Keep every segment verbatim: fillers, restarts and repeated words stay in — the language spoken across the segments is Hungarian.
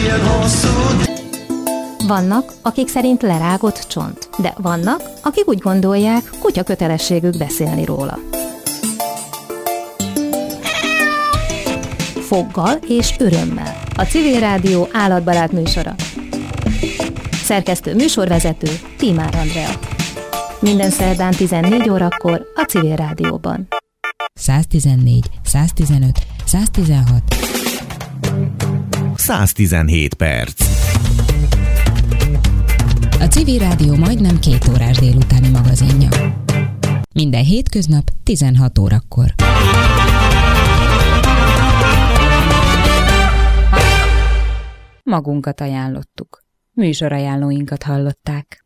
ilyen hosszú. Vannak, akik szerint lerágott csont, de vannak, akik úgy gondolják, kutya kötelességük beszélni róla. Foggal és örömmel. A Civil Rádió állatbarát műsora. Szerkesztő műsorvezető Tímár Andrea. Minden szerdán tizennégy órakor a Civil Rádióban. száztizennégy, száztizenöt, száztizenhat száztizenhét perc. A Civil Rádió majdnem két órás délutáni magazinja. Minden hétköznap tizenhat órakor. Magunkat ajánlottuk. Műsorajánlóinkat hallották.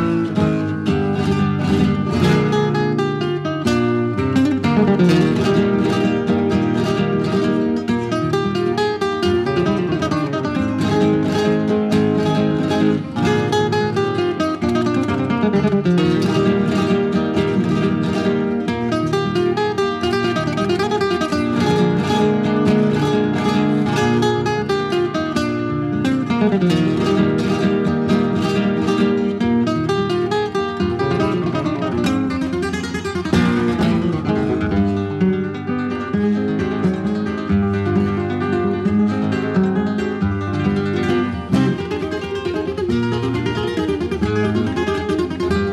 Thank you.